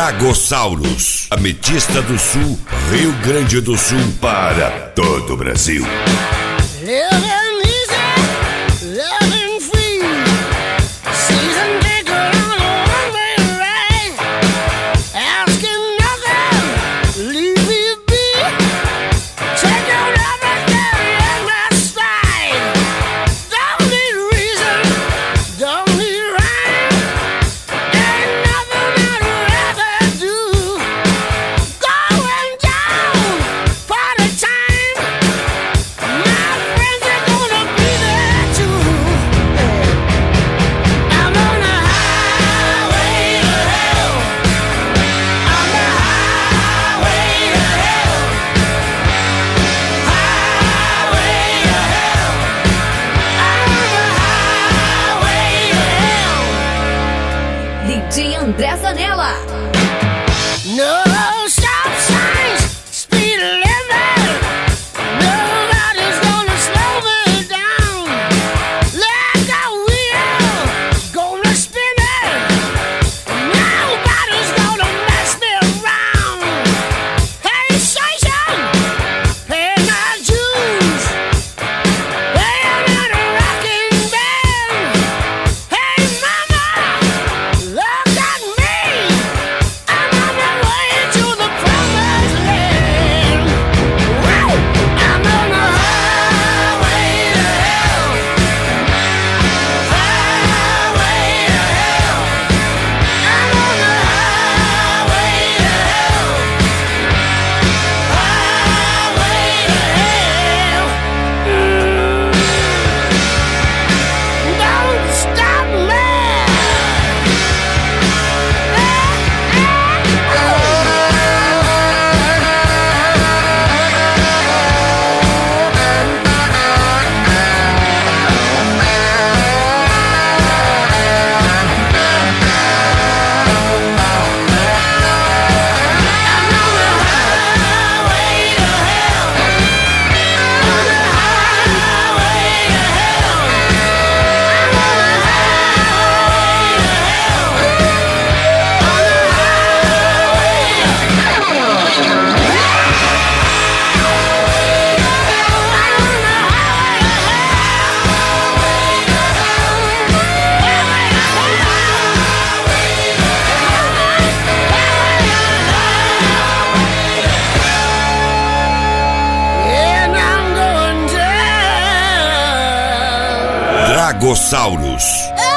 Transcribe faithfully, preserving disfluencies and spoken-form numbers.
Dragossauros, Ametista do Sul, Rio Grande do Sul, para todo o Brasil. De André Zanella. No stop signs, speed limit. Nobody's gonna slow me down. Like a wheel, gonna spin it. Nobody's gonna mess me around. Hey, station, pay my dues. Playing in a rocking band. Hey, mama, look. Dragossauros.